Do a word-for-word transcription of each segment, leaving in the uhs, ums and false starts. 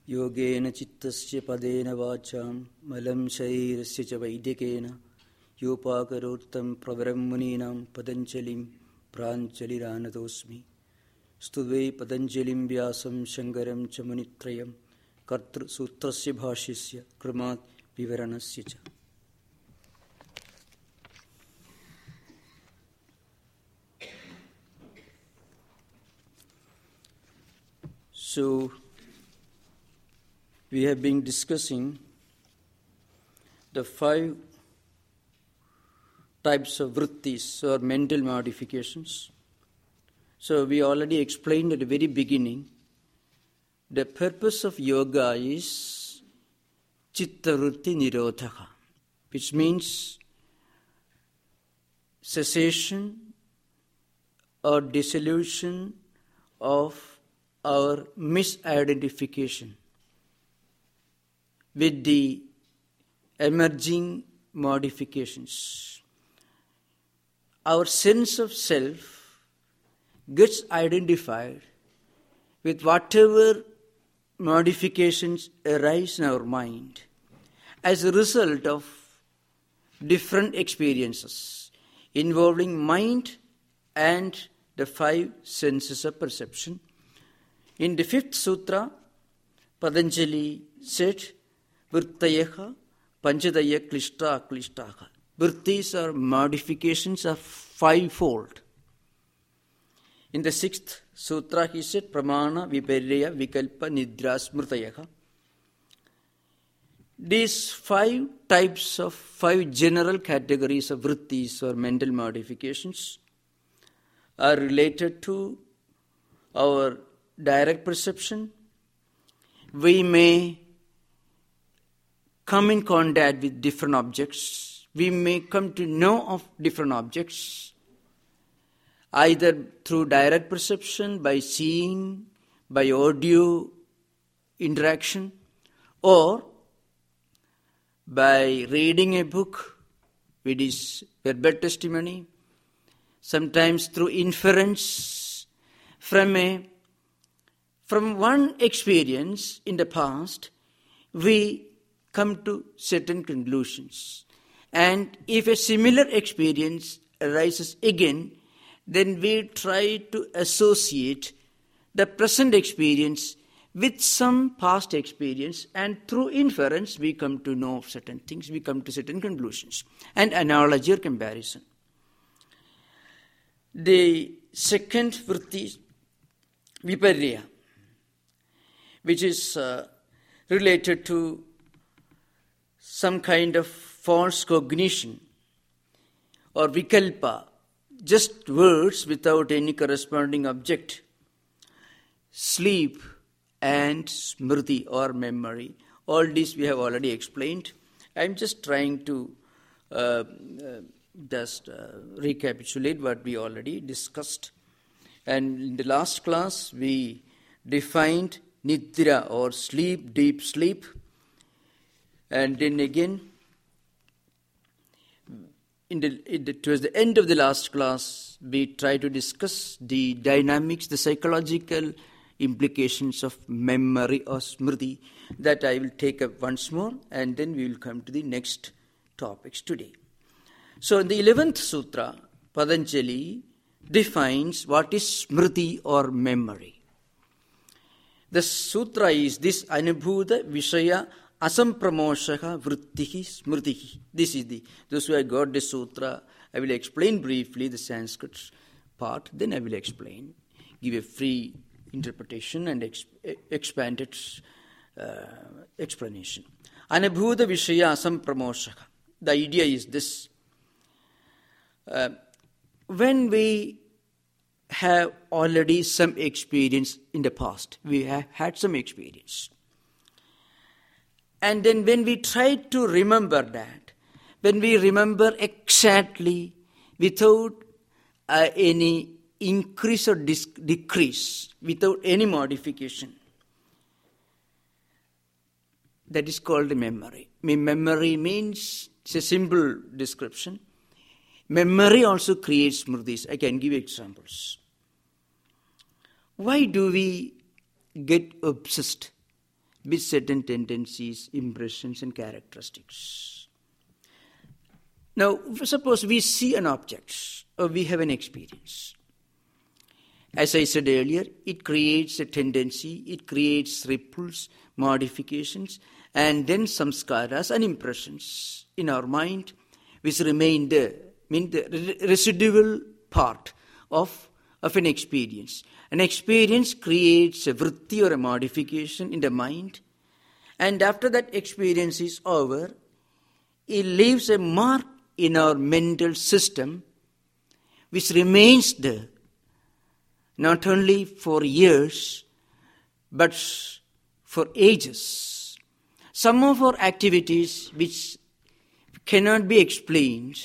Yogena chittasya padena vacham malam sharirasya cha vaidikena yopakarottam pravaram muninam padanchalim pranchaliranadosmi studve padanchalim vyasam shankaram cha munitrayam kartru sutrasya bhashyasya krimat vivaranasya cha. So, we have been discussing the five types of vrittis or mental modifications. So we already explained at the very beginning, the purpose of yoga is chitta vritti nirodhaka, which means cessation or dissolution of our misidentification with the emerging modifications. Our sense of self gets identified with whatever modifications arise in our mind as a result of different experiences involving mind and the five senses of perception. In the fifth sutra, Patanjali said, Vrittayaha Panchadaya Klishta Klishtaha. Vrittis are modifications of fivefold. In the sixth sutra, he said, Pramana Viparya Vikalpa Nidra Smrtayaha. These five types of five general categories of vrittis or mental modifications are related to our direct perception. We may come in contact with different objects. We may come to know of different objects, either through direct perception, by seeing, by audio interaction, or by reading a book, which is verbal testimony, sometimes through inference from a from one experience in the past. We come to certain conclusions. And if a similar experience arises again, then we try to associate the present experience with some past experience, and through inference we come to know certain things, we come to certain conclusions. And analogy or comparison. The second vritti, viparya, which is uh, related to some kind of false cognition, or vikalpa, just words without any corresponding object, sleep and smriti or memory. All this we have already explained. I am just trying to uh, uh, just uh, recapitulate what we already discussed. And in the last class we defined nidra or sleep, deep sleep. And then again, in the, in the, towards the end of the last class, we try to discuss the dynamics, the psychological implications of memory or smriti. That I will take up once more, and then we will come to the next topics today. So in the eleventh sutra, Patanjali defines what is smriti or memory. The sutra is this: Anubhuta Vishaya Asampramoshaha Vrittihi Smritihi. This is the, those who have got the sutra, I will explain briefly the Sanskrit part, then I will explain, give a free interpretation and ex- expanded uh, explanation. Anubhuta Vishaya Asampramoshaha. The idea is this. Uh, when we have already some experience in the past, we have had some experience. And then when we try to remember that, when we remember exactly without uh, any increase or dis- decrease, without any modification, that is called memory. Memory means, it's a simple description. Memory also creates smritis. I can give examples. Why do we get obsessed with certain tendencies, impressions, and characteristics. Now, suppose we see an object, or we have an experience. As I said earlier, it creates a tendency, it creates ripples, modifications, and then samskaras and impressions in our mind, which remain there, mean the residual part of, of an experience. An experience creates a vritti or a modification in the mind, and after that experience is over, it leaves a mark in our mental system which remains there, not only for years, but for ages. Some of our activities which cannot be explained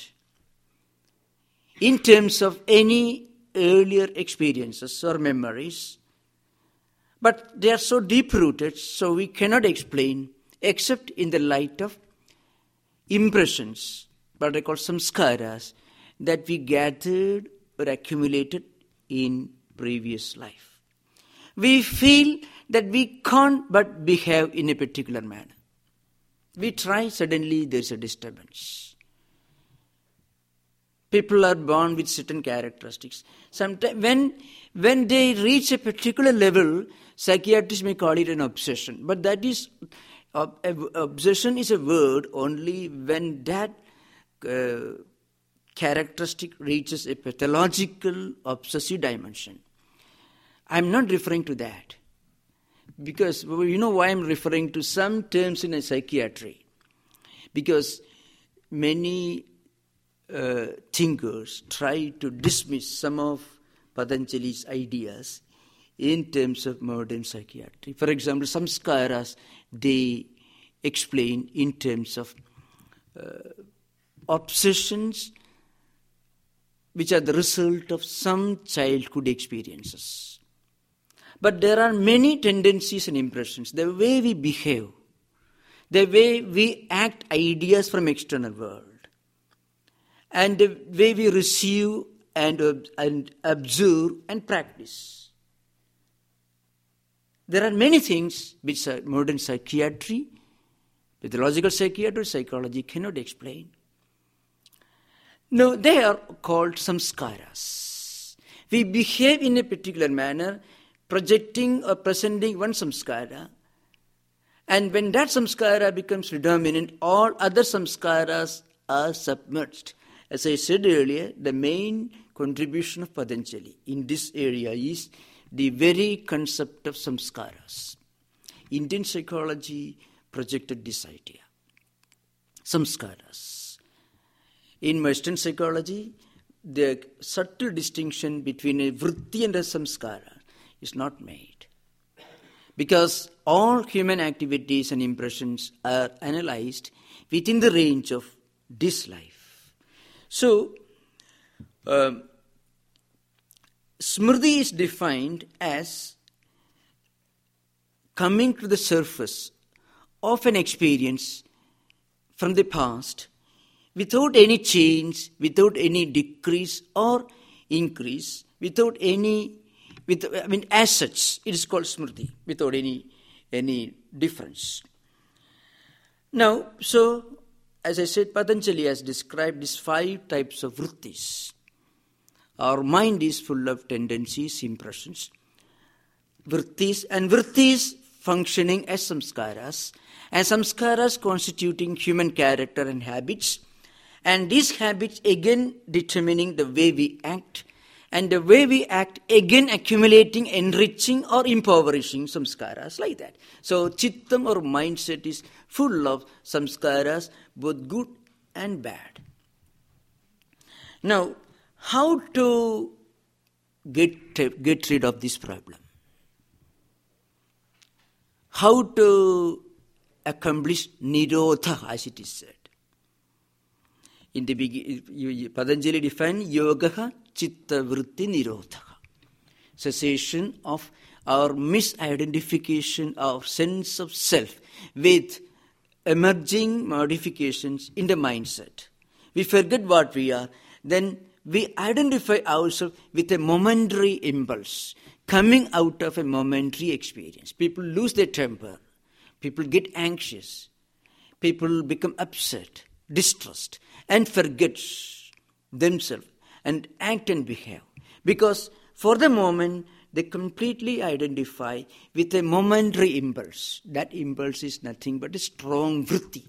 in terms of any earlier experiences or memories, but they are so deep-rooted, so we cannot explain except in the light of impressions, what I call samskaras, that we gathered or accumulated in previous life. We feel that we can't but behave in a particular manner. We try, suddenly there is a disturbance. People are born with certain characteristics. Sometimes when, when they reach a particular level, psychiatrists may call it an obsession. But that is, uh, obsession is a word only when that uh, characteristic reaches a pathological obsessive dimension. I'm not referring to that. Because you know why I'm referring to some terms in a psychiatry. Because many uh, thinkers try to dismiss some of Patanjali's ideas in terms of modern psychiatry. For example, samskaras they explain in terms of uh, obsessions which are the result of some childhood experiences. But there are many tendencies and impressions. The way we behave, the way we act ideas from external world, and the way we receive and, and observe and practice. There are many things which modern psychiatry, pathological psychiatry, psychology cannot explain. No, they are called samskaras. We behave in a particular manner, projecting or presenting one samskara, and when that samskara becomes predominant, all other samskaras are submerged. As I said earlier, the main contribution of Patanjali in this area is the very concept of samskaras. Indian psychology projected this idea. Samskaras. In Western psychology, the subtle distinction between a vritti and a samskara is not made. Because all human activities and impressions are analyzed within the range of this life. So, um, Smriti is defined as coming to the surface of an experience from the past without any change, without any decrease or increase, without any, with, I mean, as such, it is called Smriti, without any, any difference. Now, so, as I said, Patanjali has described these five types of vrittis. Our mind is full of tendencies, impressions, vrittis, and vrittis functioning as samskaras, and samskaras constituting human character and habits, and these habits again determining the way we act, and the way we act again accumulating, enriching or impoverishing samskaras like that. So chittam or mindset is full of samskaras, both good and bad. Now, how to get, get rid of this problem? How to accomplish nirodha, as it is said. In the beginning, Patanjali defined yogaha chitta vritti nirodha. Cessation of our misidentification of sense of self with emerging modifications in the mindset. We forget what we are, then we identify ourselves with a momentary impulse coming out of a momentary experience. People lose their temper. People get anxious. People become upset, distressed, and forget themselves and act and behave. Because for the moment, they completely identify with a momentary impulse. That impulse is nothing but a strong vritti.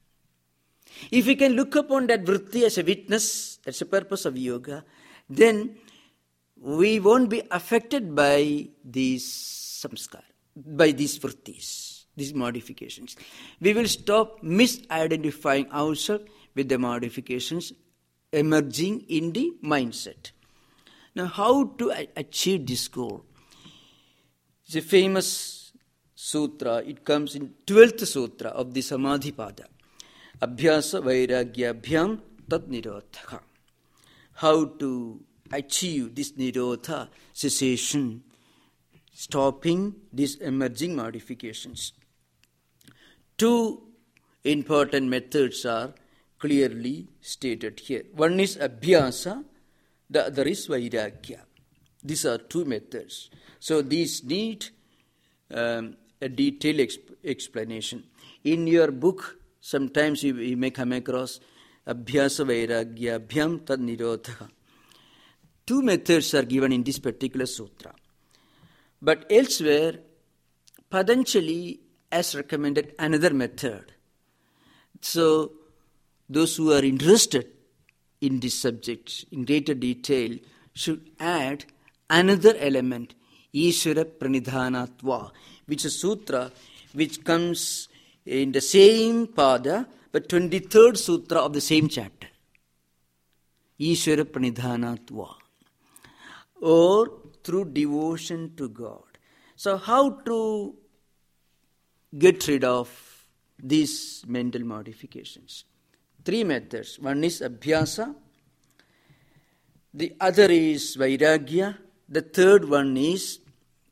If we can look upon that vritti as a witness, that's the purpose of yoga, then we won't be affected by these samskara, by these vrittis, these modifications. We will stop misidentifying ourselves with the modifications emerging in the mindset. Now, how to achieve this goal? It's a famous sutra. It comes in twelfth sutra of the Samadhipada. Abhyasa vairagyabhyam tat nirodha. How to achieve this nirodha, cessation, stopping these emerging modifications. Two important methods are clearly stated here. One is abhyasa, the other is vairagya. These are two methods. So these need um, a detailed exp- explanation. In your book, sometimes you, you may come across abhyasa vairagya bhyam tad nirodha. Two methods are given in this particular sutra. But elsewhere, Patanjali has recommended another method. So those who are interested in this subject in greater detail should add another element, Ishvara Pranidhanatva, which is a sutra which comes in the same pada, but twenty-third sutra of the same chapter. Ishvara Pranidhanatva. Or through devotion to God. So how to get rid of these mental modifications? Three methods. One is abhyasa, the other is vairagya, the third one is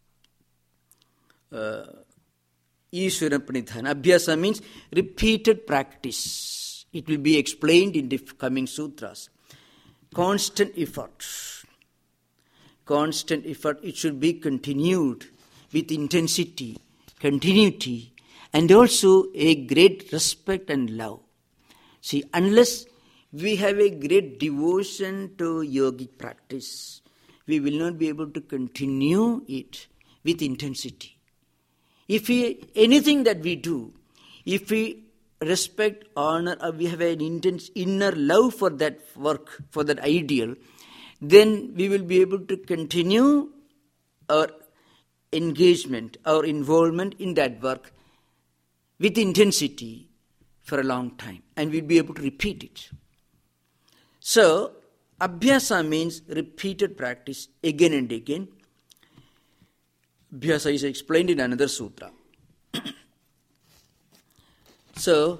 uh, Ishvara Pranidhana. Abhyasa means repeated practice. It will be explained in the coming sutras. Constant effort. Constant effort, it should be continued with intensity, continuity, and also a great respect and love. See, unless we have a great devotion to yogic practice, we will not be able to continue it with intensity. If we, anything that we do, if we respect, honor, or we have an intense inner love for that work, for that ideal, then we will be able to continue our engagement, our involvement in that work with intensity for a long time, and we'll be able to repeat it. So, abhyasa means repeated practice again and again. Abhyasa is explained in another sutra. So,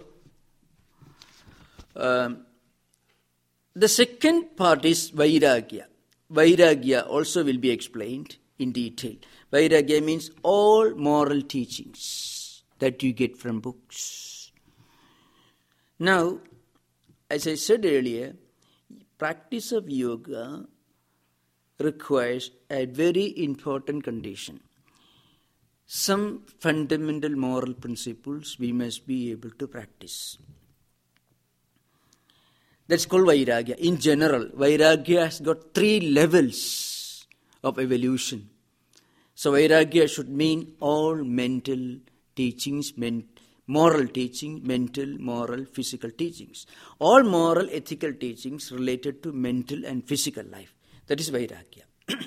um, the second part is vairagya. Vairagya also will be explained in detail. Vairagya means all moral teachings that you get from books. Now, as I said earlier, practice of yoga requires a very important condition. Some fundamental moral principles we must be able to practice. That's called vairagya. In general, vairagya has got three levels of evolution. So vairagya should mean all mental teachings, men, moral teaching, mental, moral, physical teachings. All moral, ethical teachings related to mental and physical life. That is vairagya.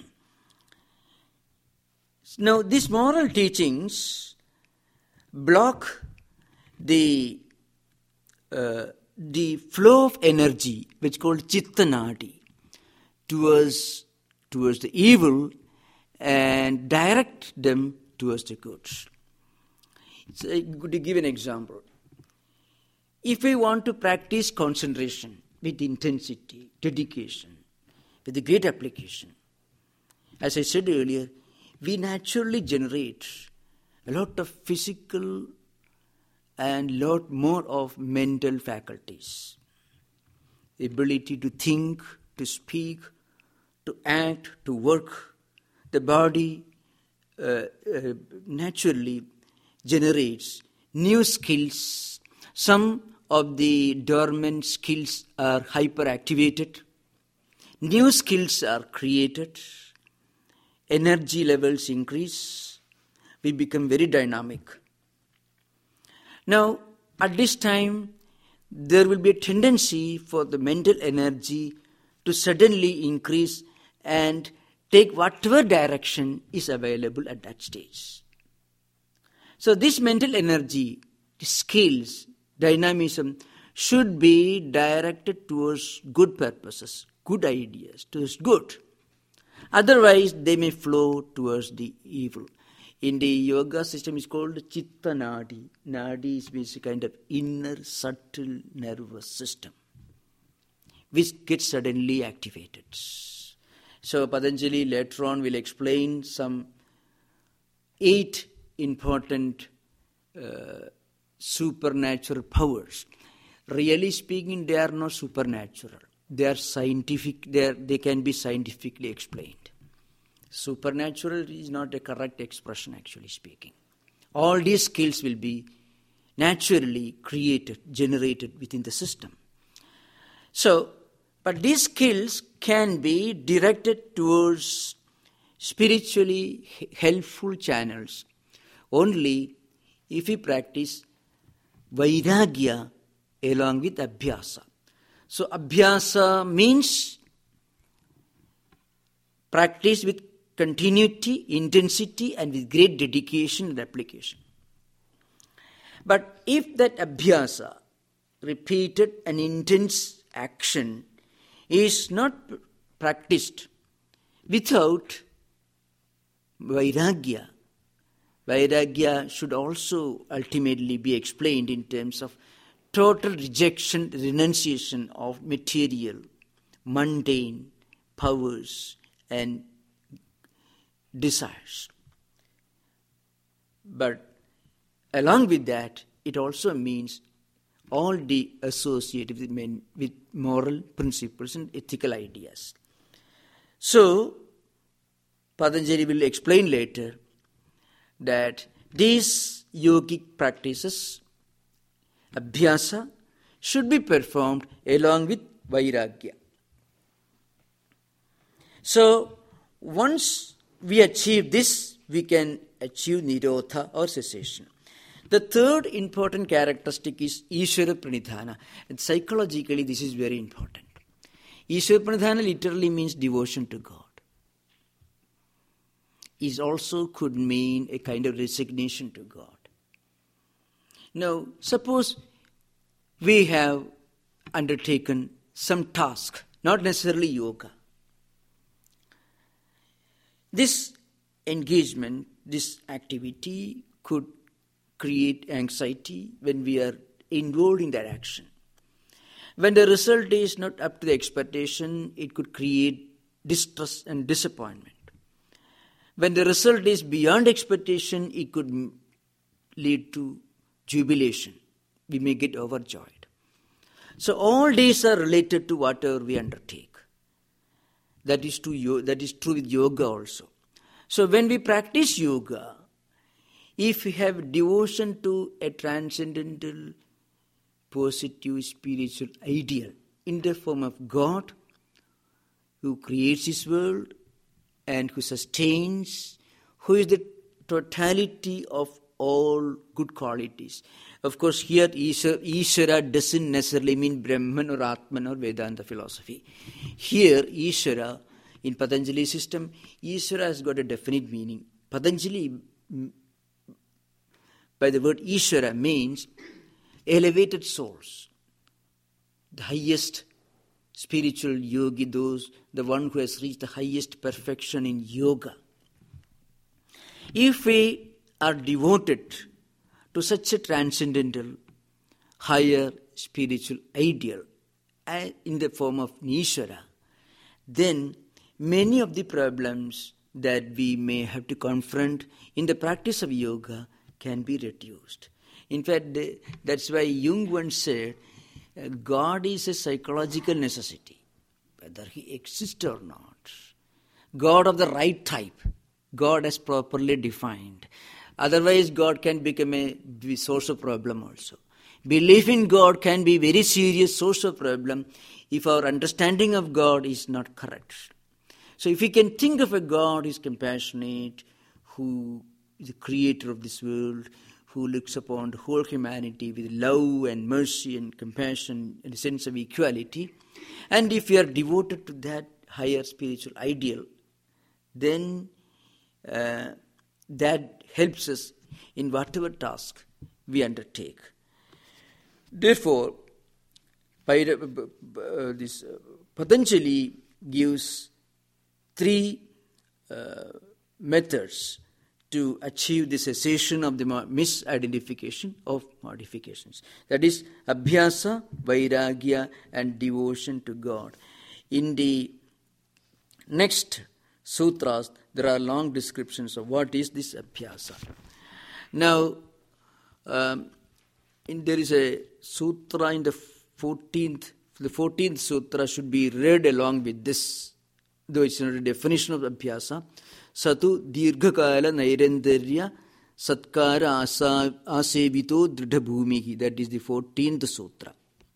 Now, these moral teachings block the uh, the flow of energy, which is called chitta nadi, towards towards the evil, and direct them towards the good. So, to give an example, if we want to practice concentration with intensity, dedication, with a great application, as I said earlier, we naturally generate a lot of physical and lot more of mental faculties. The ability to think, to speak, to act, to work. The body uh, uh, naturally generates new skills. Some of the dormant skills are hyperactivated. New skills are created. Energy levels increase. We become very dynamic. Now, at this time, there will be a tendency for the mental energy to suddenly increase and take whatever direction is available at that stage. So this mental energy, skills, dynamism should be directed towards good purposes, good ideas, towards good. Otherwise, they may flow towards the evil. In the yoga system, it's called Chitta Nadi. Nadi is basically a kind of inner, subtle nervous system, which gets suddenly activated. So Patanjali later on will explain some eight important uh, supernatural powers. Really speaking, they are not supernatural. They are scientific. They are, they can be scientifically explained. Supernatural is not a correct expression, actually speaking. All these skills will be naturally created, generated within the system. So, but these skills can be directed towards spiritually helpful channels only if we practice vairagya along with abhyasa. So, abhyasa means practice with continuity, intensity, and with great dedication and application. But if that abhyasa, repeated and intense action, is not practiced without vairagya, vairagya should also ultimately be explained in terms of total rejection, renunciation of material, mundane powers and desires. But along with that, it also means all the associated with, men, with moral principles and ethical ideas. So, Patanjali will explain later that these yogic practices, abhyasa, should be performed along with vairagya. So, once we achieve this, we can achieve nirodha or cessation. The third important characteristic is Ishvara Pranidhana. And psychologically, this is very important. Ishvara Pranidhana literally means devotion to God. It also could mean a kind of resignation to God. Now, suppose we have undertaken some task, not necessarily yoga. This engagement, this activity could create anxiety when we are involved in that action. When the result is not up to the expectation, it could create distress and disappointment. When the result is beyond expectation, it could lead to jubilation. We may get overjoyed. So all these are related to whatever we undertake. That is true, that is true with yoga also. So when we practice yoga, if we have devotion to a transcendental, positive, spiritual ideal in the form of God, who creates His world and who sustains, who is the totality of all good qualities. Of course, here Ishvara doesn't necessarily mean Brahman or Atman or Vedanta philosophy. Here, Ishvara, in Patanjali's system, Ishvara has got a definite meaning. Patanjali, by the word Ishvara, means elevated souls, the highest spiritual yogi, those, the one who has reached the highest perfection in yoga. If we are devoted to such a transcendental, higher spiritual ideal in the form of Ishvara, then many of the problems that we may have to confront in the practice of yoga can be reduced. In fact, that's why Jung once said, God is a psychological necessity, whether He exists or not. God of the right type, God as properly defined. Otherwise, God can become a source of problem also. Belief in God can be a very serious source of problem if our understanding of God is not correct. So if we can think of a God who is compassionate, who is the creator of this world, who looks upon the whole humanity with love and mercy and compassion and a sense of equality, and if we are devoted to that higher spiritual ideal, then uh, that helps us in whatever task we undertake. Therefore, by, uh, this uh, Patanjali gives three uh, methods to achieve the cessation of the misidentification of modifications. That is, abhyasa, vairagya, and devotion to God. In the next sutras, there are long descriptions of what is this abhyasa. Now, um, in, there is a sutra in the fourteenth, the fourteenth sutra should be read along with this, though it's not a definition of abhyasa. Satu dirghakala nairandarya satkara asa, asevito dridhabhumihi. That is the fourteenth sutra.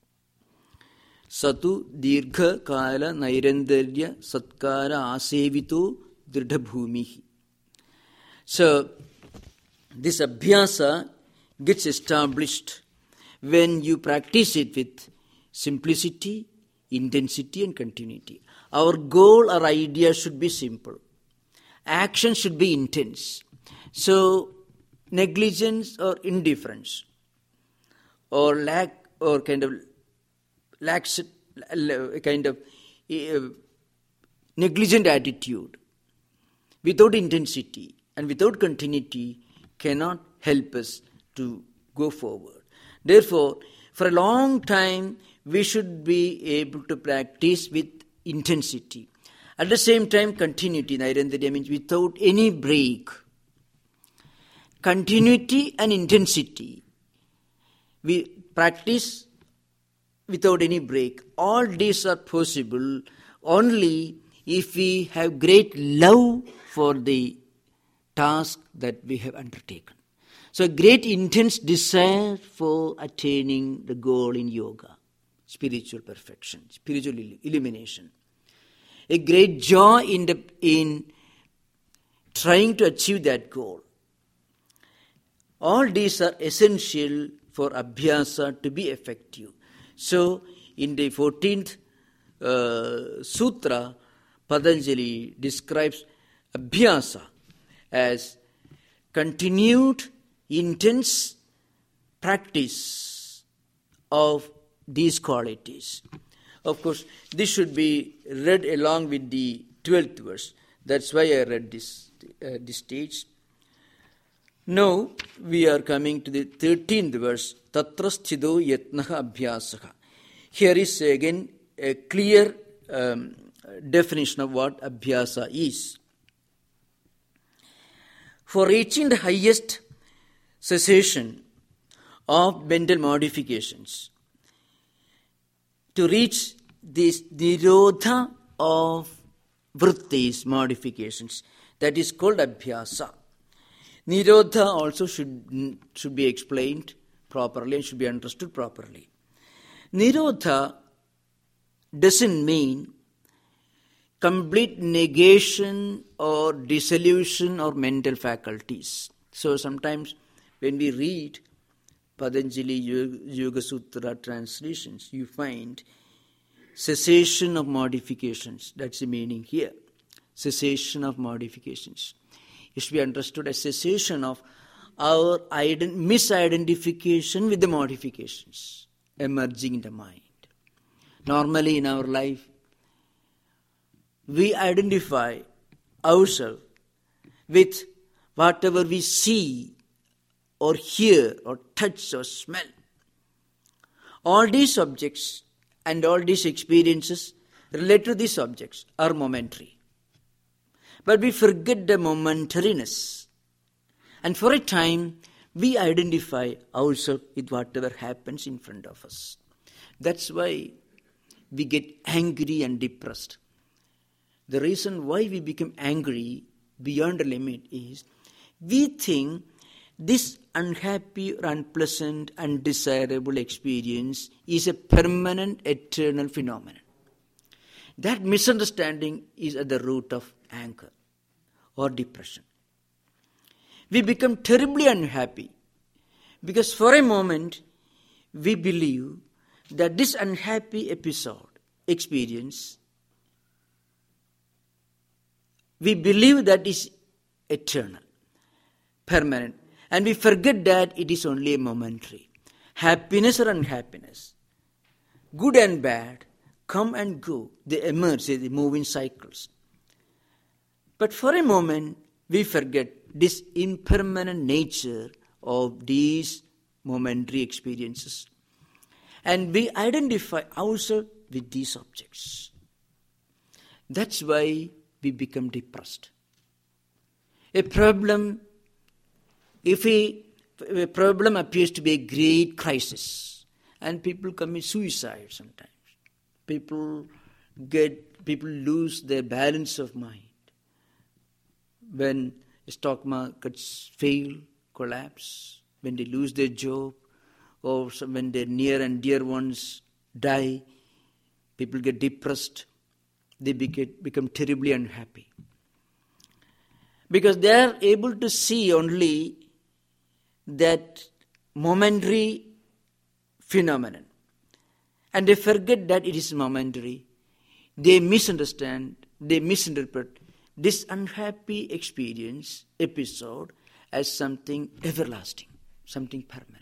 Satu dirghakala nairandarya satkara asevito dridhabhumihi. So, this abhyasa gets established when you practice it with simplicity, intensity and continuity. Our goal or idea should be simple. Action should be intense. So, negligence or indifference or lack or kind of lax, kind of uh, negligent attitude without intensity and without continuity cannot help us to go forward. Therefore, for a long time, we should be able to practice with intensity. At the same time, continuity, Nairandarya means without any break. Continuity and intensity. We practice without any break. All these are possible only if we have great love for the task that we have undertaken. So a great intense desire for attaining the goal in yoga, spiritual perfection, spiritual illumination. A great joy in, the, in trying to achieve that goal. All these are essential for abhyasa to be effective. So, in the fourteenth uh, sutra, Patanjali describes abhyasa as continued, intense practice of these qualities. Of course, this should be read along with the twelfth verse. That's why I read this, uh, this stage. Now, we are coming to the thirteenth verse. Tatra sthido yatnaha abhyasaha. Here is again a clear um, definition of what abhyasa is. For reaching the highest cessation of mental modifications, to reach this nirodha of vrittis, modifications, that is called abhyasa. Nirodha also should, should be explained properly and should be understood properly. Nirodha doesn't mean complete negation or dissolution of mental faculties. So sometimes when we read Patanjali Yoga Sutra translations, you find cessation of modifications. That's the meaning here. Cessation of modifications. It should be understood as cessation of our ident- misidentification with the modifications emerging in the mind. Normally in our life, we identify ourselves with whatever we see or hear or touch or smell. All these objects and all these experiences related to these objects are momentary. But we forget the momentariness. And for a time, we identify ourselves with whatever happens in front of us. That's why we get angry and depressed. The reason why we become angry beyond the limit is we think this unhappy or unpleasant, undesirable experience is a permanent, eternal phenomenon. That misunderstanding is at the root of anger or depression. We become terribly unhappy because for a moment we believe that this unhappy episode, experience, we believe that is eternal, permanent, and we forget that it is only a momentary. Happiness or unhappiness, good and bad, come and go. They emerge, they move in cycles. But for a moment, we forget this impermanent nature of these momentary experiences. And we identify ourselves with these objects. That's why we become depressed. A problem, if a, a problem appears to be a great crisis, and people commit suicide sometimes. People get, people lose their balance of mind. When stock markets fail, collapse, when they lose their job, or when their near and dear ones die, people get depressed. They become, become terribly unhappy. Because they are able to see only that momentary phenomenon. And they forget that it is momentary. They misunderstand, they misinterpret this unhappy experience, episode, as something everlasting, something permanent.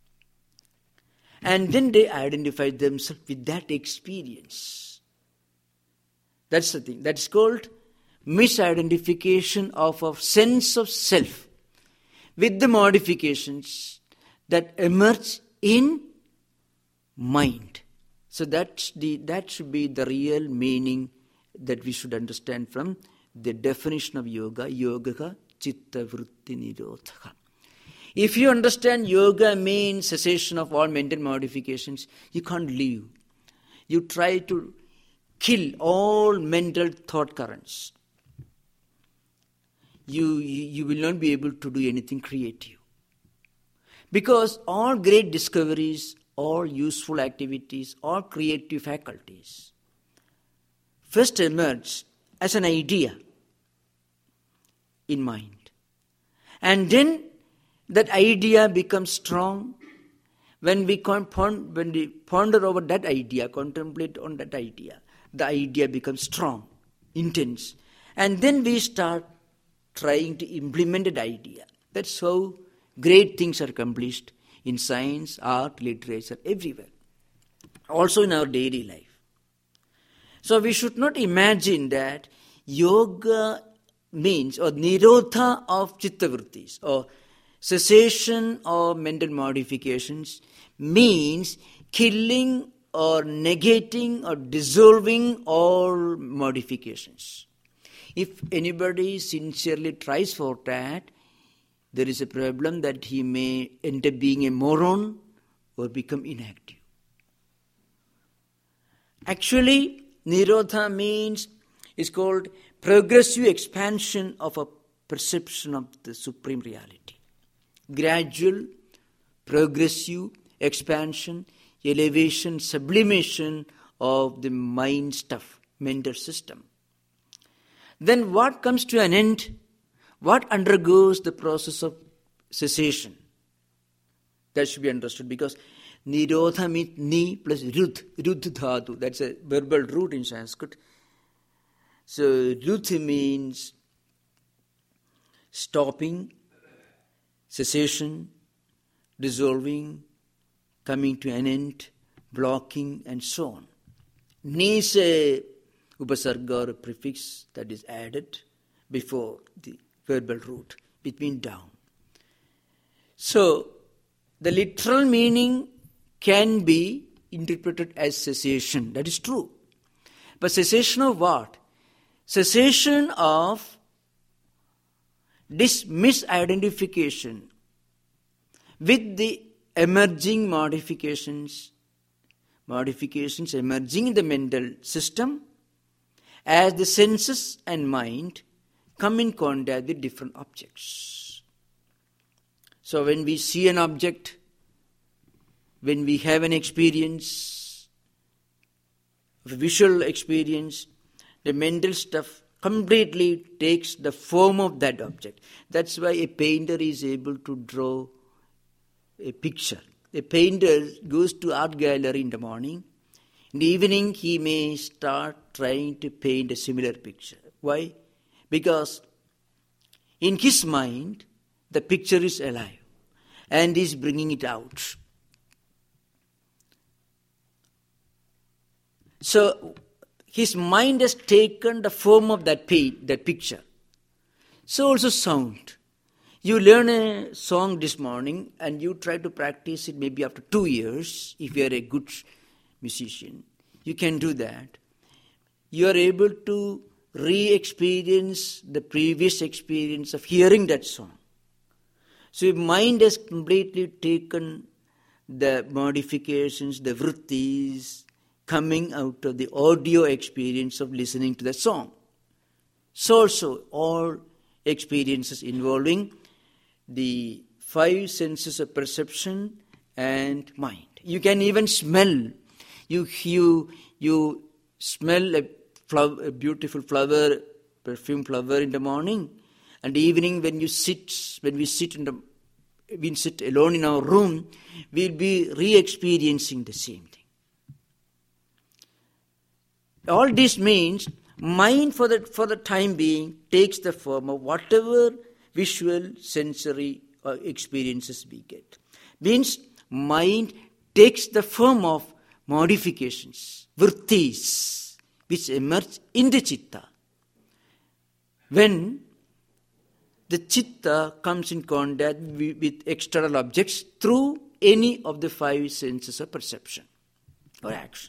And then they identify themselves with that experience. That's the thing. That's called misidentification of a sense of self with the modifications that emerge in mind. So that's the, that should be the real meaning that we should understand from the definition of yoga, yoga chitta vritti nirodha. If you understand yoga means cessation of all mental modifications, you can't live. You try to kill all mental thought currents. You, you will not be able to do anything creative. Because all great discoveries, all useful activities, all creative faculties first emerge as an idea in mind. And then that idea becomes strong when we, pond, when we ponder over that idea, contemplate on that idea. The idea becomes strong, intense. And then we start trying to implement that idea. That's how great things are accomplished in science, art, literature, everywhere. Also in our daily life. So we should not imagine that yoga means, or nirodha of chitta vrittis, or cessation of mental modifications, means killing or negating or dissolving all modifications. If anybody sincerely tries for that, there is a problem that he may end up being a moron or become inactive. Actually, nirodha means, is called progressive expansion of a perception of the supreme reality. Gradual, progressive expansion, elevation, sublimation of the mind stuff, mental system. Then what comes to an end? What undergoes the process of cessation? That should be understood, because nirodha means ni plus rudh, rudh dhatu. That's a verbal root in Sanskrit. So rudh means stopping, cessation, dissolving, coming to an end, blocking, and so on. Ni is a upasarga or a prefix that is added before the verbal root, between down. So the literal meaning can be interpreted as cessation. That is true. But cessation of what? Cessation of this misidentification with the emerging modifications, modifications emerging in the mental system as the senses and mind come in contact with different objects. So when we see an object, when we have an experience, a visual experience, the mental stuff completely takes the form of that object. That's why a painter is able to draw a picture. A painter goes to art gallery in the morning. In the evening, he may start trying to paint a similar picture. Why? Because in his mind, the picture is alive and is bringing it out. So his mind has taken the form of that paint, that picture. So also sound. You learn a song this morning and you try to practice it maybe after two years, if you are a good musician. You can do that. You are able to re-experience the previous experience of hearing that song. So your mind has completely taken the modifications, the vrittis, coming out of the audio experience of listening to the song. So also all experiences involving the five senses of perception and mind. You can even smell. You you you smell a, flower, a beautiful flower, perfume flower in the morning, and evening when you sit, when we sit in the, we sit alone in our room, we'll be re-experiencing the same thing. All this means mind for the for the time being takes the form of whatever visual, sensory uh, experiences we get. Means mind takes the form of modifications, vrittis, which emerge in the citta. When the citta comes in contact with, with external objects through any of the five senses of perception or action.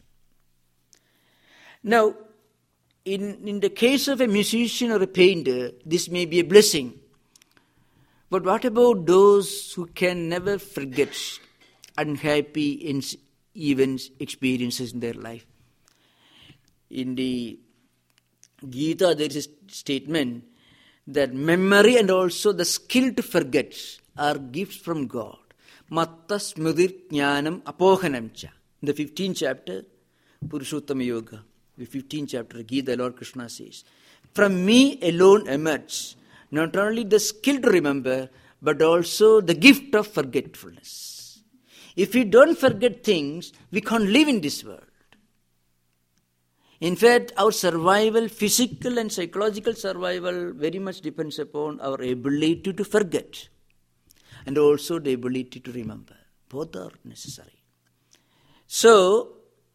Now, in, in the case of a musician or a painter, this may be a blessing. But what about those who can never forget unhappy events, experiences in their life? In the Gita, there is a statement that memory and also the skill to forget are gifts from God. Matta smritir jnanam apohanam cha. In the fifteenth chapter, Purushottama Yoga, the fifteenth chapter, Gita, Lord Krishna says, from me alone emerges not only the skill to remember, but also the gift of forgetfulness. If we don't forget things, we can't live in this world. In fact, our survival, physical and psychological survival, very much depends upon our ability to forget and also the ability to remember. Both are necessary. So,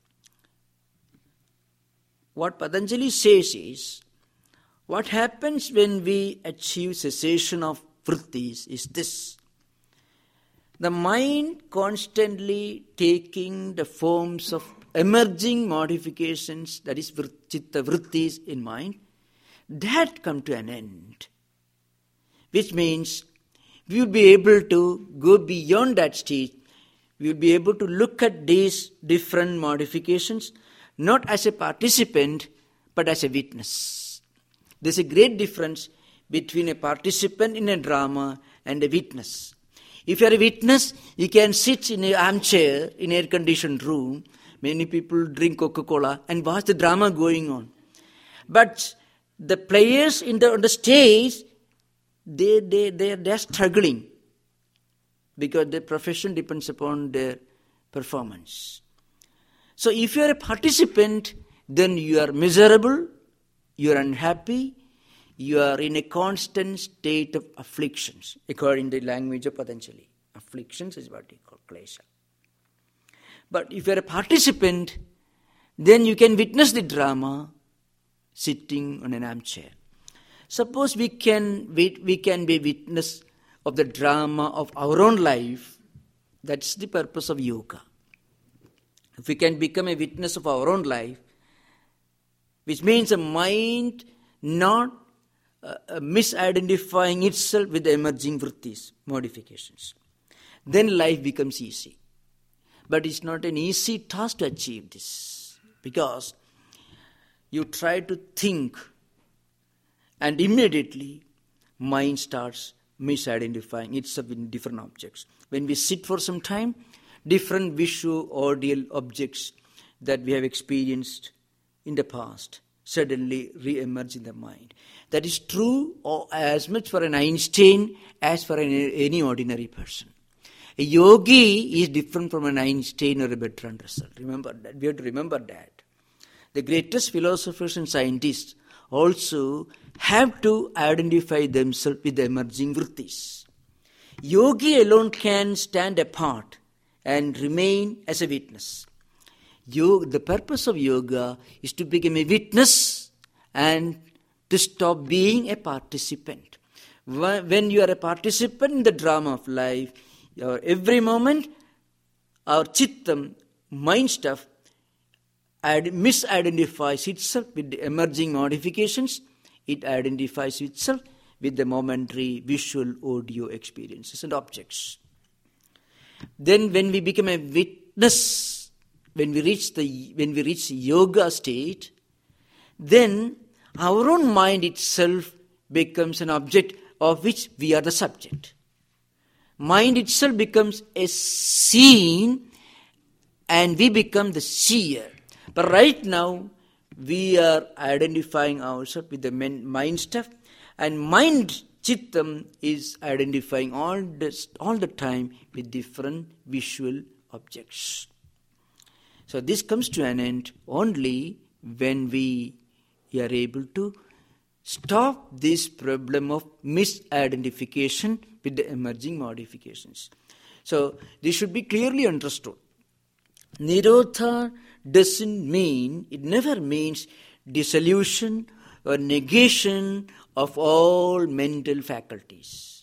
what Patanjali says is, what happens when we achieve cessation of vrittis is this. The mind constantly taking the forms of emerging modifications, that is chitta vrittis in mind, that come to an end. Which means we will be able to go beyond that stage. We will be able to look at these different modifications not as a participant, but as a witness. There's a great difference between a participant in a drama and a witness. If you're a witness, you can sit in an armchair in an air-conditioned room. Many people drink Coca-Cola and watch the drama going on. But the players in the, on the stage, they, they, they, they're struggling because their profession depends upon their performance. So if you're a participant, then you are miserable, you are unhappy, you are in a constant state of afflictions, according to the language of Patanjali. Afflictions is what we call klesha. But if you are a participant, then you can witness the drama sitting on an armchair. Suppose we can we, we can be witness of the drama of our own life. That's the purpose of yoga. If we can become a witness of our own life, which means a mind not uh, uh, misidentifying itself with the emerging vrittis, modifications, then life becomes easy. But it's not an easy task to achieve this, because you try to think and immediately mind starts misidentifying itself in different objects. When we sit for some time, different visual, audio objects that we have experienced in the past suddenly re-emerge in the mind. That is true as much for an Einstein as for an, any ordinary person. A yogi is different from an Einstein or a Bertrand Russell. Remember that. We have to remember that. The greatest philosophers and scientists also have to identify themselves with the emerging vrittis. Yogi alone can stand apart and remain as a witness. Yoga, the purpose of yoga is to become a witness and to stop being a participant. When you are a participant in the drama of life, every moment our chittam, mind stuff, misidentifies itself with the emerging modifications. It identifies itself with the momentary visual, audio experiences and objects. Then when we become a witness, when we reach the when we reach yoga state, then our own mind itself becomes an object of which we are the subject. Mind itself becomes a scene and we become the seer. But right now, we are identifying ourselves with the mind stuff, and mind chittam is identifying all, this, all the time with different visual objects. So this comes to an end only when we are able to stop this problem of misidentification with the emerging modifications. So this should be clearly understood. Nirodha doesn't mean, it never means dissolution or negation of all mental faculties.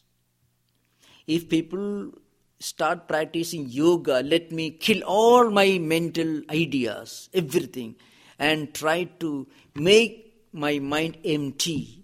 If people start practicing yoga, let me kill all my mental ideas, everything, and try to make my mind empty.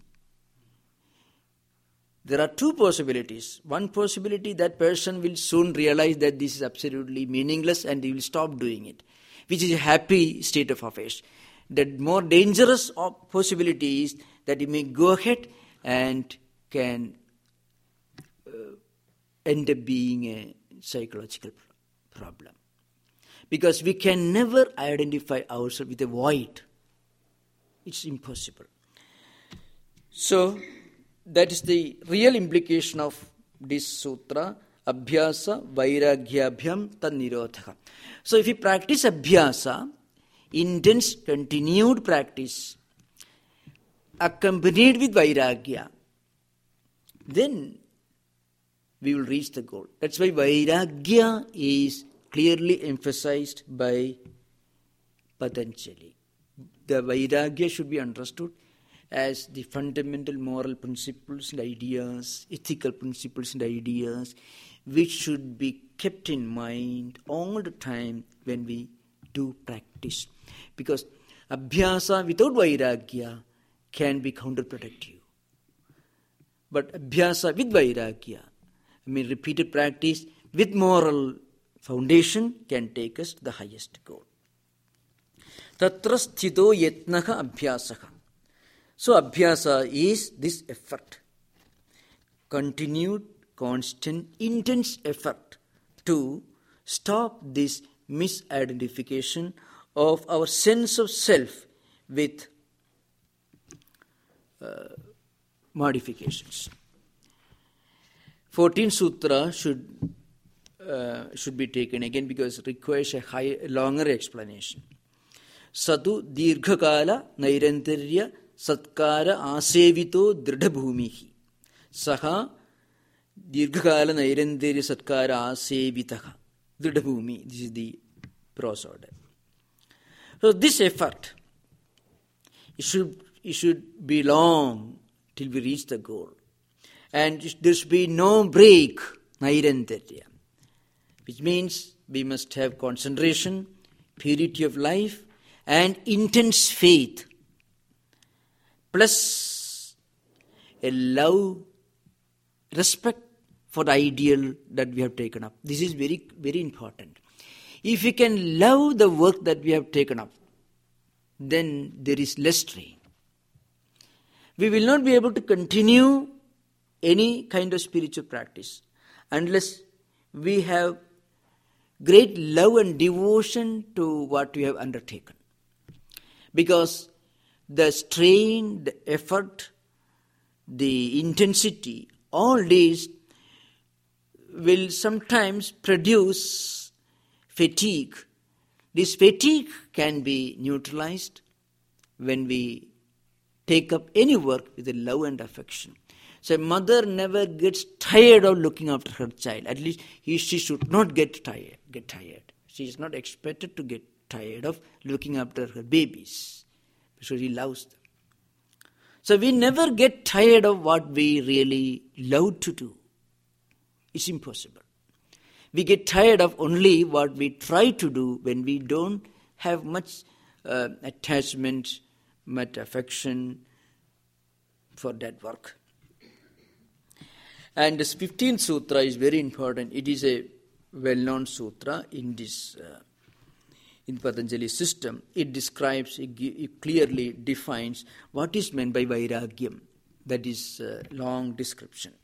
There are two possibilities. One possibility, that person will soon realize that this is absolutely meaningless and he will stop doing it, which is a happy state of affairs. The more dangerous possibility is that he may go ahead and can uh, end up being a psychological problem. Because we can never identify ourselves with a void. It's impossible. So, that is the real implication of this sutra, Abhyasa Vairagyabhyam Tad Nirodha. So if you practice Abhyasa, intense continued practice, accompanied with Vairagya, then we will reach the goal. That's why Vairagya is clearly emphasized by Patanjali. The Vairagya should be understood as the fundamental moral principles and ideas, ethical principles and ideas, which should be kept in mind all the time when we do practice. Because Abhyasa without Vairagya can be counterproductive. But Abhyasa with Vairagya, I mean repeated practice with moral foundation, can take us to the highest goal. Tatra sthito yatnaha abhyasaha. So Abhyasa is this effort, continued, constant, intense effort to stop this misidentification of our sense of self with uh, modifications. fourteenth Sutra should uh, should be taken again because it requires a high, longer explanation. Satu dirghakala nairantarya satkara asevito dridhabhumihi. Saha dirghakala nairantarya satkara asevitaha. Dridhabhumi. This is the prose order. So this effort, it should, it should be long till we reach the goal. And there should be no break, nairantarya. Which means we must have concentration, purity of life, and intense faith, plus a love, respect for the ideal that we have taken up. This is very, very important. If we can love the work that we have taken up, then there is less strain. We will not be able to continue any kind of spiritual practice unless we have great love and devotion to what we have undertaken. Because the strain, the effort, the intensity, all these will sometimes produce fatigue. This fatigue can be neutralized when we take up any work with a love and affection. So a mother never gets tired of looking after her child. At least he, she should not get tired. Get tired. She is not expected to get tired of looking after her babies because she loves them. So we never get tired of what we really love to do. It's impossible. We get tired of only what we try to do when we don't have much uh, attachment, much affection for that work. And this fifteenth sutra is very important. It is a well-known sutra in this uh, in Patanjali system. It describes, it, it clearly defines what is meant by vairagyam. That is a long description.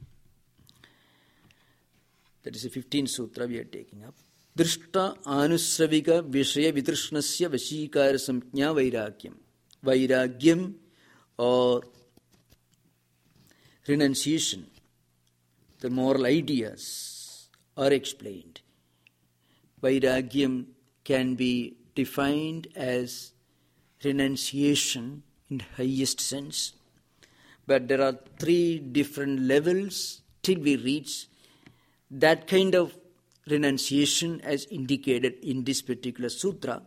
That is the fifteenth sutra we are taking up. Drishta anusravika vishaya vitrishnasya vashikara samjna vairagyam. Vairagyam or renunciation, the moral ideas are explained. Vairagyam can be defined as renunciation in the highest sense. But there are three different levels till we reach that kind of renunciation as indicated in this particular sutra.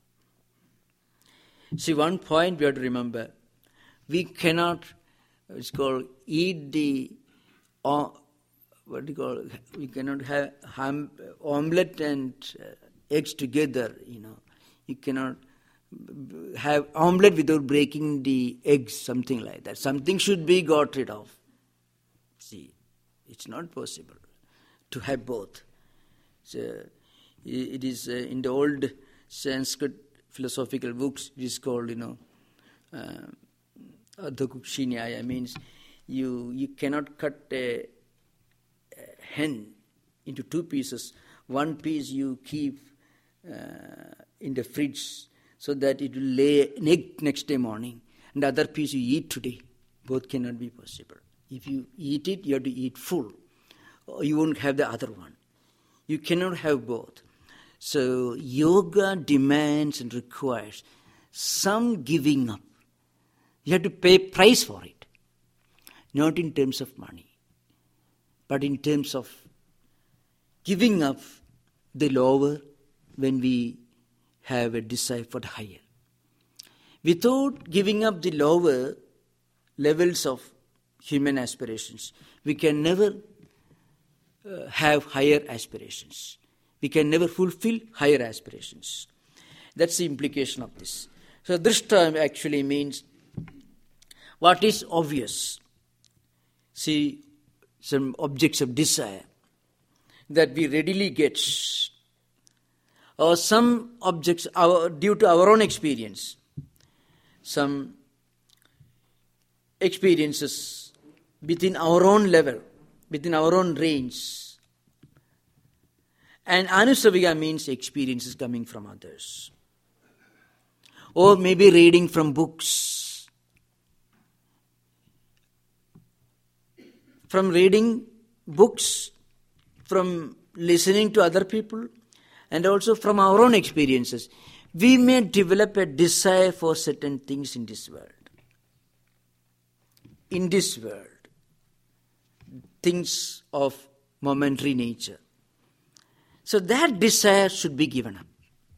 See, one point we have to remember. We cannot, it's called, eat the, uh, what do you call, we cannot have ham, omelette and uh, eggs together, you know. You cannot have omelette without breaking the eggs, something like that. Something should be got rid of. See, it's not possible to have both. So it is uh, in the old Sanskrit philosophical books, it is called, you know, uh, Adhakukshiniaya, means you you cannot cut a, a hen into two pieces. One piece you keep uh, in the fridge so that it will lay an egg next day morning, and the other piece you eat today. Both cannot be possible. If you eat it, you have to eat full. You won't have the other one. You cannot have both. So yoga demands and requires some giving up. You have to pay price for it. Not in terms of money, but in terms of giving up the lower when we have a desire for the higher. Without giving up the lower levels of human aspirations, we can never uh, have higher aspirations. We can never fulfill higher aspirations. That's the implication of this. So drishta actually means what is obvious. See, some objects of desire that we readily get, or some objects our, due to our own experience, some experiences within our own level, within our own range. And anusavika means experiences coming from others. Or maybe reading from books. From reading books, from listening to other people, and also from our own experiences, we may develop a desire for certain things in this world. In this world, things of momentary nature. So that desire should be given up.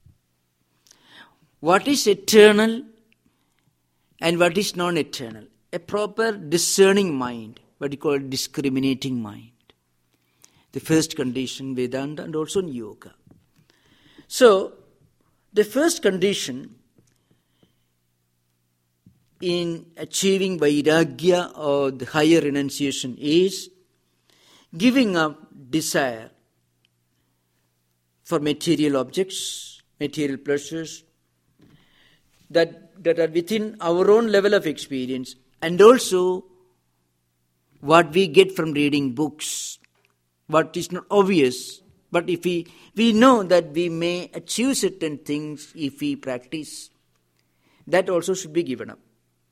What is eternal and what is non-eternal? A proper discerning mind, what you call discriminating mind. The first condition, Vedanta, and also in yoga. So, the first condition in achieving vairagya or the higher renunciation is giving up desire for material objects, material pleasures that, that are within our own level of experience, and also what we get from reading books, what is not obvious. But if we, we know that we may achieve certain things if we practice, that also should be given up.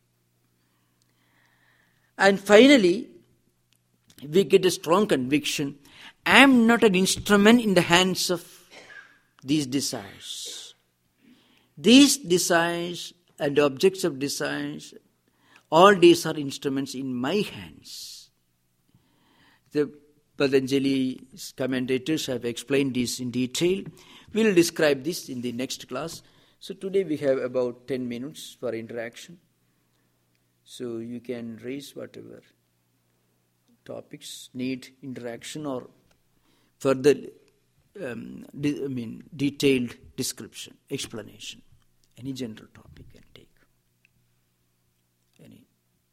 And finally, we get a strong conviction, I am not an instrument in the hands of these desires. These desires and objects of desires, all these are instruments in my hands. The Patanjali's commentators have explained this in detail. We will describe this in the next class. So today we have about ten minutes for interaction. So you can raise whatever topics need interaction or further um, de- I mean detailed description, explanation. Any general topic can take. Any.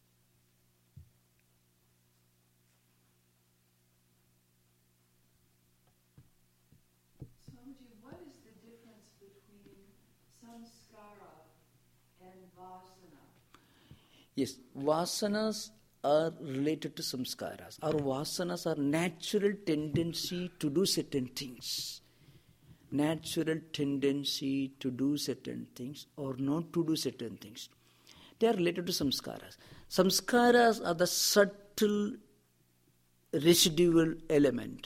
Swamiji, what is the difference between samskara and vasana? Yes, vasanas are related to samskaras. Our vasanas are natural tendency to do certain things. Natural tendency to do certain things or not to do certain things. They are related to samskaras. Samskaras are the subtle residual element,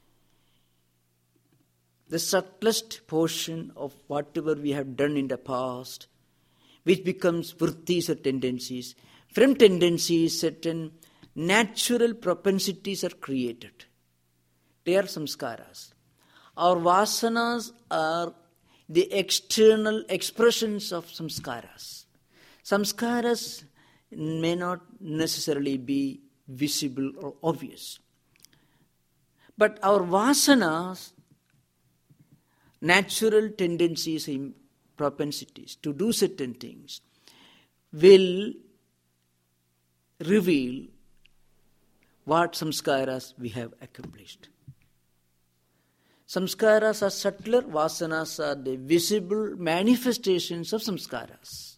the subtlest portion of whatever we have done in the past, which becomes vrittis or tendencies. From tendencies, certain natural propensities are created. They are samskaras. Our vasanas are the external expressions of samskaras. Samskaras may not necessarily be visible or obvious. But our vasanas, natural tendencies and propensities to do certain things, will reveal what samskaras we have accomplished. Samskaras are subtler, vasanas are the visible manifestations of samskaras.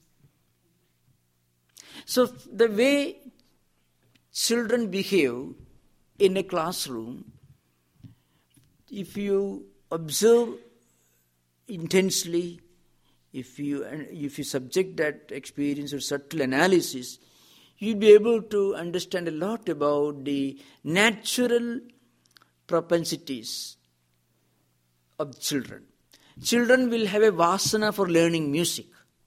So the way children behave in a classroom, if you observe intensely, if you if you subject that experience or subtle analysis, you'll be able to understand a lot about the natural propensities of children. Children will have a vasana for learning music.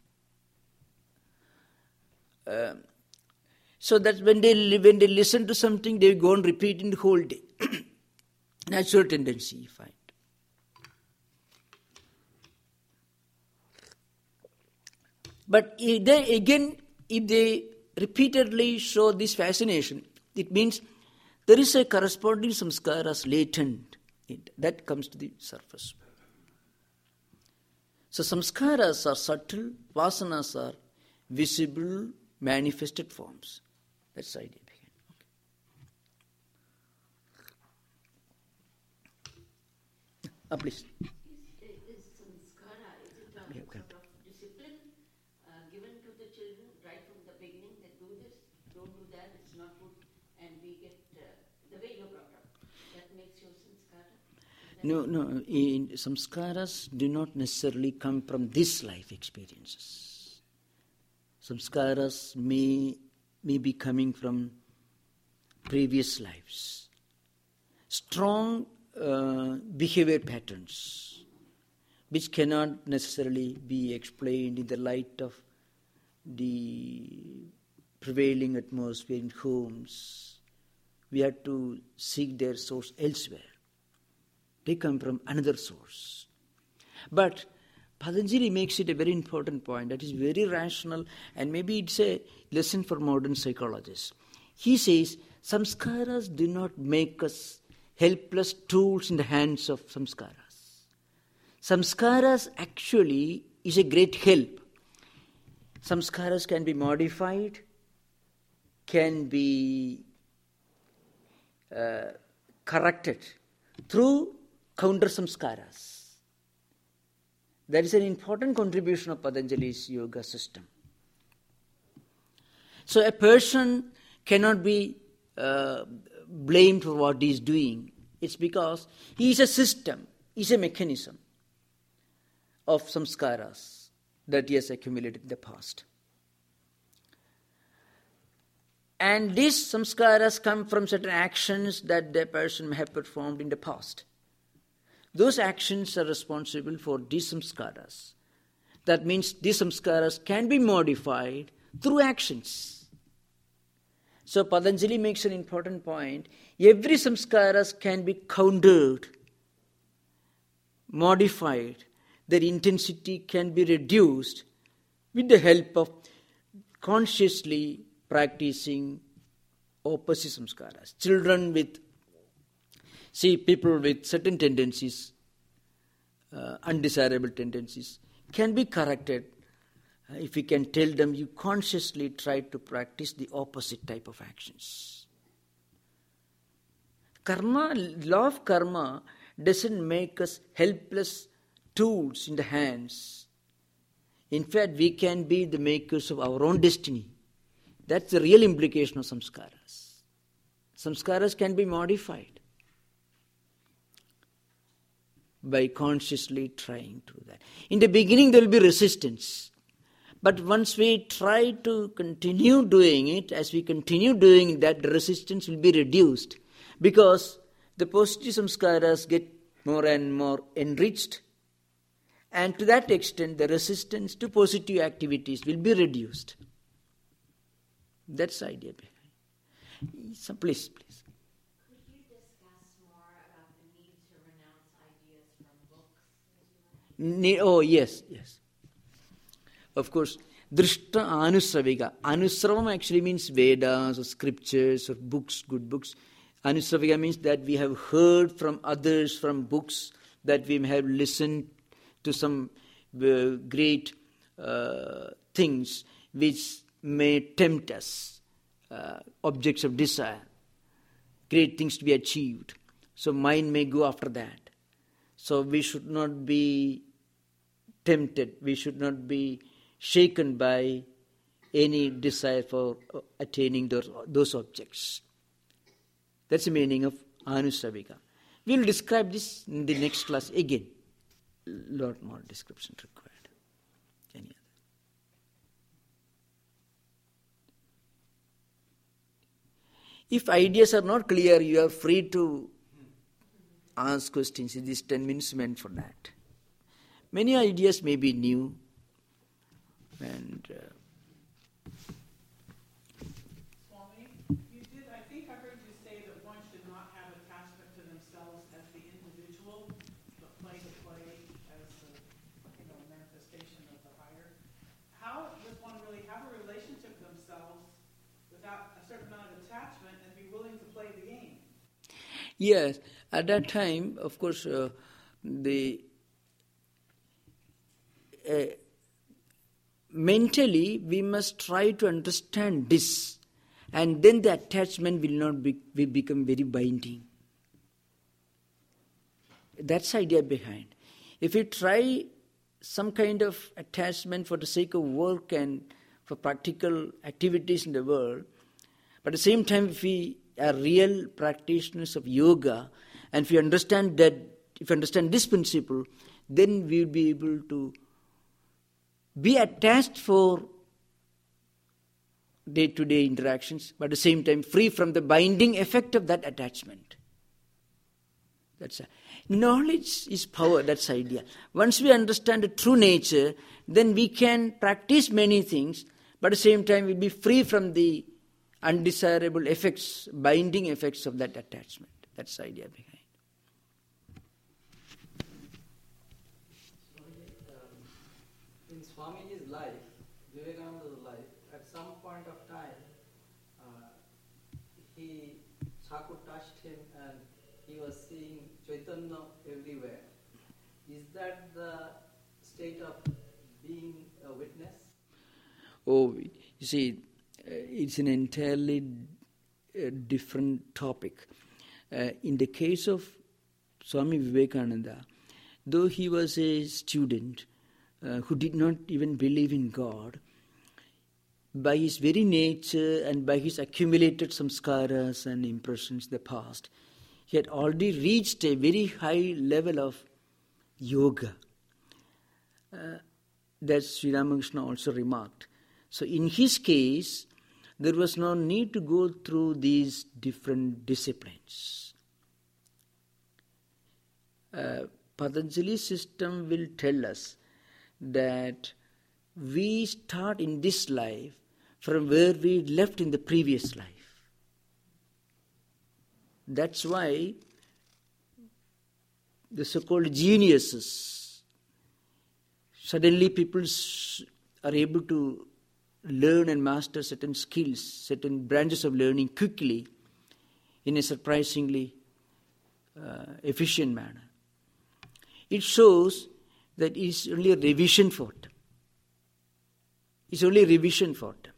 Uh, so that when they when they listen to something, they go on repeating the whole day. Natural tendency, you find. But if they, again, if they repeatedly show this fascination, it means there is a corresponding samskaras latent. It, that comes to the surface. So samskaras are subtle, vasanas are visible, manifested forms. That's the idea. Okay. Ah, please. Is, is samskara, is it a Yeah, sort of discipline uh, given to the children right from the beginning that do this, don't do that, it's not good, and we get uh, the way you're brought up, that makes you samskara? No, no. In, samskaras do not necessarily come from this life experiences. Samskaras may, may be coming from previous lives. Strong uh, behavior patterns, which cannot necessarily be explained in the light of the prevailing atmosphere in homes. We have to seek their source elsewhere. They come from another source. But Patanjali makes it a very important point that is very rational, and maybe it's a lesson for modern psychologists. He says, samskaras do not make us helpless tools in the hands of samskaras. Samskaras actually is a great help. Samskaras can be modified, can be uh, corrected through counter samskaras. That is an important contribution of Patanjali's yoga system. So a person cannot be uh, blamed for what he is doing. It's because he is a system, he is a mechanism of samskaras that he has accumulated in the past. And these samskaras come from certain actions that the person may have performed in the past. Those actions are responsible for these samskaras. That means these samskaras can be modified through actions. So Patanjali makes an important point. Every samskaras can be countered, modified. Their intensity can be reduced with the help of consciously practicing opposite samskaras. Children with, see, people with certain tendencies, uh, undesirable tendencies, can be corrected uh, if we can tell them you consciously try to practice the opposite type of actions. Karma, law of karma doesn't make us helpless tools in the hands. In fact, we can be the makers of our own destiny. That's the real implication of samskaras. Samskaras can be modified by consciously trying to do that. In the beginning, there will be resistance. But once we try to continue doing it, as we continue doing that, the resistance will be reduced. Because the positive samskaras get more and more enriched. And to that extent, the resistance to positive activities will be reduced. That's the idea behind. So please, please. Could you discuss more about the need to renounce ideas from books? Ne- oh, yes, yes. Of course, drishta anusravika. Anusravam actually means Vedas or scriptures or books, good books. Anusravika means that we have heard from others, from books, that we may have listened to some uh, great uh, things which may tempt us, uh, objects of desire, great things to be achieved. So mind may go after that. So we should not be tempted, we should not be shaken by any desire for attaining those, those objects. That's the meaning of anusravika. We will describe this in the next class again. Lot more description required. Any other? If ideas are not clear, you are free to ask questions. It is ten minutes meant for that. Many ideas may be new, and uh, Swami, you did, I think I heard you say that one should not have attachment to themselves as the individual, but play the play as a, you know, manifestation of the higher. How does one really have a relationship with themselves without a certain amount of attachment and be willing to play the game? yes, at that time, of course, uh, the uh, mentally we must try to understand this, and then the attachment will not be, will become very binding. That's the idea behind. If we try some kind of attachment for the sake of work and for practical activities in the world, but at the same time, if we are real practitioners of yoga, and if we understand that, if we understand this principle, then we will be able to be attached for day-to-day interactions, but at the same time free from the binding effect of that attachment. That's a, knowledge is power, that's the idea. Once we understand the true nature, then we can practice many things, but at the same time we'll be free from the undesirable effects, binding effects of that attachment. That's the idea behind. In Swamiji's life, Vivekananda's life, at some point of time, uh, he, Thakur touched him and he was seeing Chaitanya everywhere. Is that the state of being a witness? Oh, you see, uh, it's an entirely uh, different topic. Uh, in the case of Swami Vivekananda, though he was a student, Uh, who did not even believe in God, by his very nature and by his accumulated samskaras and impressions in the past, he had already reached a very high level of yoga. Uh, that Sri Ramakrishna also remarked. So in his case, there was no need to go through these different disciplines. Uh, Patanjali's system will tell us that we start in this life from where we left in the previous life. That's why the so-called geniuses, suddenly people are able to learn and master certain skills, certain branches of learning quickly in a surprisingly uh, efficient manner. It shows that it's only a revision for them. It's only a revision for them.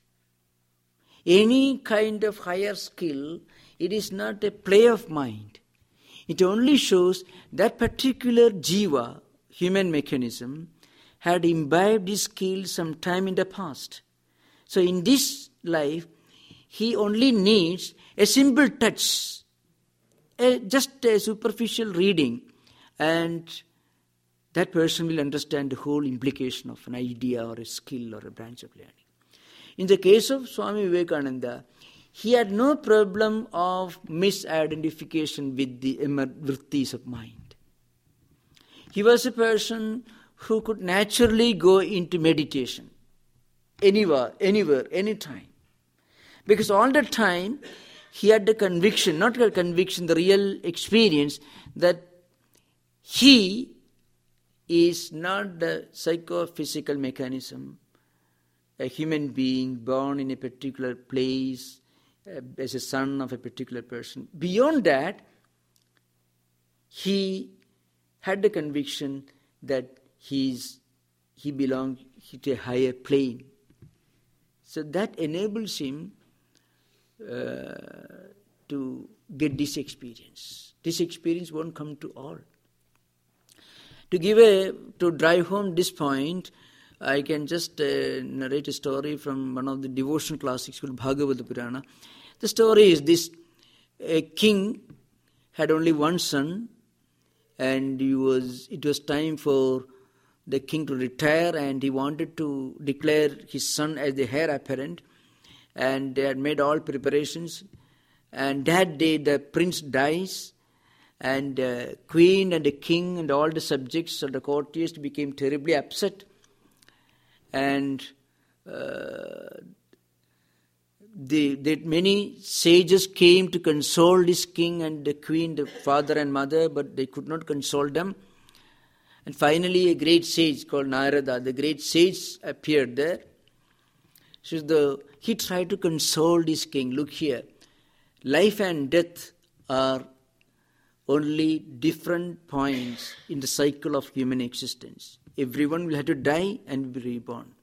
Any kind of higher skill, it is not a play of mind. It only shows that particular jiva, human mechanism, had imbibed his skill sometime in the past. So in this life, he only needs a simple touch, a, just a superficial reading, and that person will understand the whole implication of an idea or a skill or a branch of learning. In the case of Swami Vivekananda, he had no problem of misidentification with the vrittis of mind. He was a person who could naturally go into meditation, anywhere, anywhere, anytime. Because all the time, he had the conviction, not the conviction, the real experience that he is not the psychophysical mechanism, a human being born in a particular place, uh, as a son of a particular person. Beyond that, he had the conviction that he's, he belonged to a higher plane. So that enables him uh, to get this experience. This experience won't come to all. To give a, to drive home this point, I can just uh, narrate a story from one of the devotional classics called Bhagavata Purana. The story is this: a king had only one son, and he was. It was time for the king to retire, and he wanted to declare his son as the heir apparent, and they had made all preparations. And that day, the prince dies. And the uh, queen and the king and all the subjects of the courtiers became terribly upset. And uh, the, the many sages came to console this king and the queen, the father and mother, but they could not console them. And finally a great sage called Narada, the great sage appeared there. So the, he tried to console this king. Look here, life and death are only different points in the cycle of human existence. Everyone will have to die and be reborn.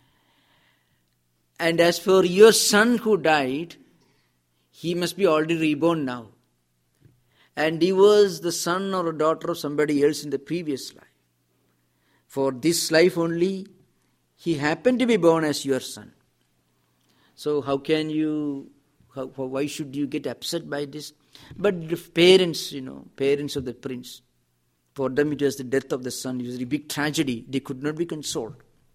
And as for your son who died, he must be already reborn now. And he was the son or a daughter of somebody else in the previous life. For this life only, he happened to be born as your son. So how can you, how, why should you get upset by this? But the parents, you know, parents of the prince, for them it was the death of the son. It was a big tragedy. They could not be consoled.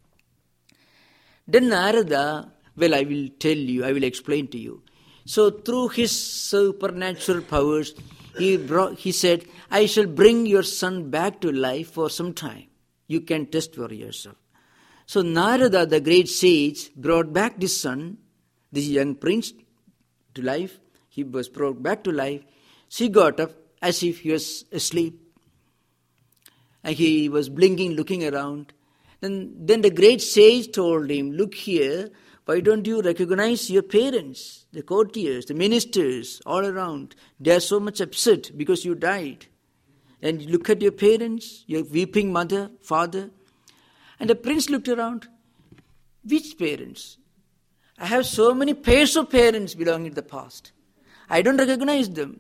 Then Narada, well, I will tell you, I will explain to you. So through his supernatural powers, he brought, he said, I shall bring your son back to life for some time. You can test for yourself. So Narada, the great sage, brought back this son, this young prince, to life. He was brought back to life. She got up as if he was asleep. And he was blinking, looking around. Then, then the great sage told him, look here, why don't you recognize your parents, the courtiers, the ministers, all around? They are so much upset because you died. And look at your parents, your weeping mother, father. And the prince looked around. Which parents? I have so many pairs of parents belonging to the past. I don't recognize them.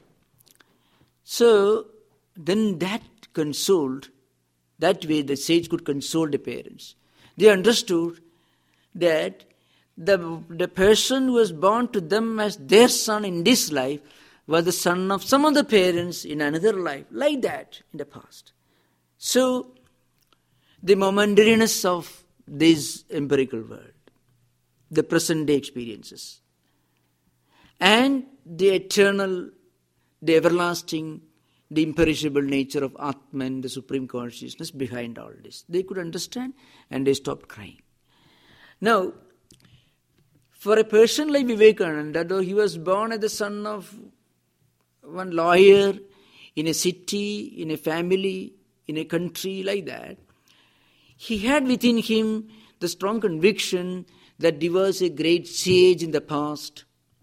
So then that consoled, that way the sage could console the parents. They understood that the, the person who was born to them as their son in this life was the son of some other parents in another life, like that in the past. So, the momentariness of this empirical world, the present day experiences, and the eternal, the everlasting, the imperishable nature of Atman, the supreme consciousness behind all this. They could understand and they stopped crying. Now, for a person like Vivekananda, though he was born as the son of one lawyer in a city, in a family, in a country like that, he had within him the strong conviction that he was a great sage in the past.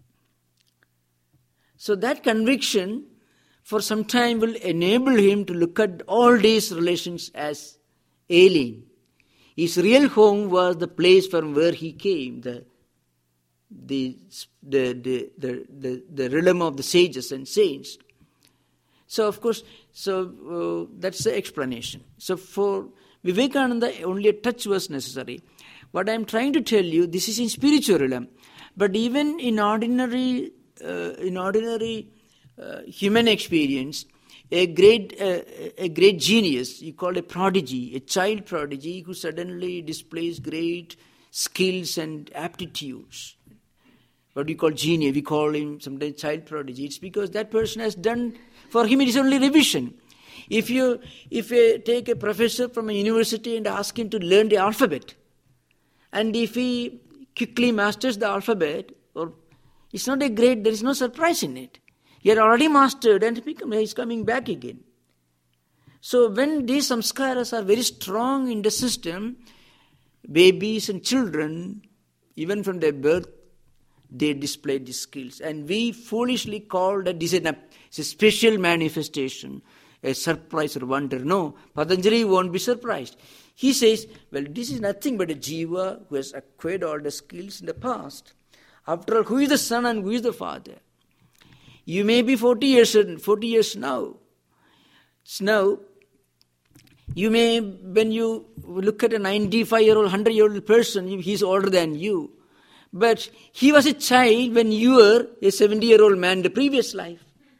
So that conviction for some time will enable him to look at all these relations as alien. His real home was the place from where he came, the the the the the, the, the realm of the sages and saints. So of course, so uh, that's the explanation. So for Vivekananda, only a touch was necessary. What I am trying to tell you, this is in spiritual realm, but even in ordinary, uh, in ordinary uh, human experience, a great, uh, a great genius, you call a prodigy, a child prodigy who suddenly displays great skills and aptitudes. What we call genius, we call him sometimes child prodigy. It's because that person has done, for him it is only revision. If you if you take a professor from a university and ask him to learn the alphabet, and if he quickly masters the alphabet, or it's not a great, there is no surprise in it. He had already mastered and he is coming back again. So when these samskaras are very strong in the system, babies and children, even from their birth, they display these skills. And we foolishly call that this is a, it's a special manifestation, a surprise or wonder. No, Patanjali won't be surprised. He says, well, this is nothing but a jiva who has acquired all the skills in the past. After all, who is the son and who is the father? You may be forty years, forty years now. So now, you may, when you look at a ninety-five-year-old, one hundred-year-old person, he's older than you. But he was a child when you were a seventy-year-old man in the previous life.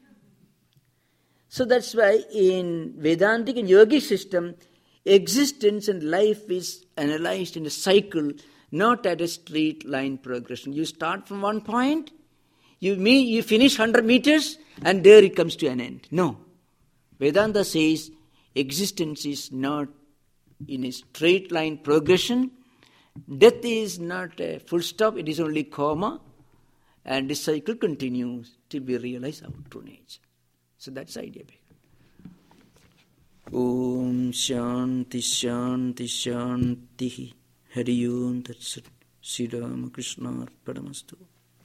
So that's why in Vedantic and Yogic system, existence and life is analyzed in a cycle, not at a straight line progression. You start from one point, you may, you finish one hundred meters, and there it comes to an end. No. Vedanta says existence is not in a straight line progression. Death is not a full stop, it is only comma, and this cycle continues till we realize our true nature. So that's the idea. Om Shanti Shanti Shanti Hari Om Tat Sat Sri Ramakrishna Arpanamastu.